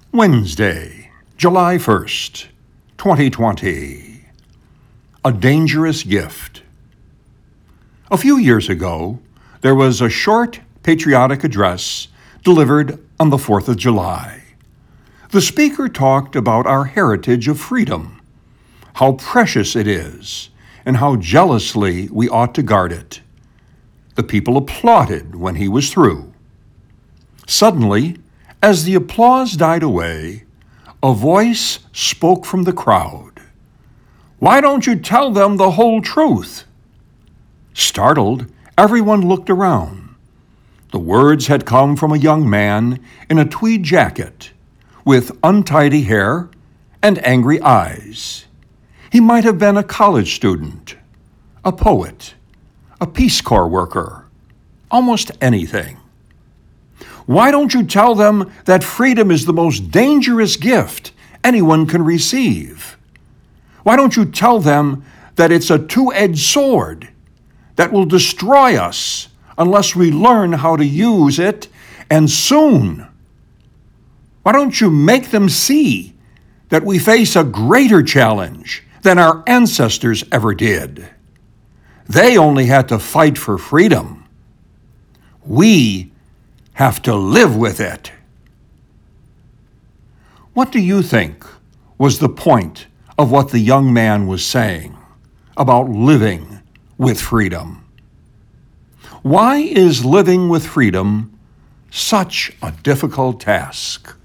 Wednesday, July 1st, 2020. A Dangerous Gift. A few years ago, there was a short patriotic address delivered on the 4th of July. The speaker talked about our heritage of freedom, how precious it is, and how jealously we ought to guard it. The people applauded when he was through. Suddenly, as the applause died away, a voice spoke from the crowd. "Why don't you tell them the whole truth?" Startled, everyone looked around. The words had come from a young man in a tweed jacket, with untidy hair and angry eyes. He might have been a college student, a poet, a Peace Corps worker, almost anything. Why don't you tell them that freedom is the most dangerous gift anyone can receive? Why don't you tell them that it's a two-edged sword that will destroy us unless we learn how to use it, and soon? Why don't you make them see that we face a greater challenge than our ancestors ever did? They only had to fight for freedom. We have to live with it. What do you think was the point of what the young man was saying about living with freedom? Why is living with freedom such a difficult task?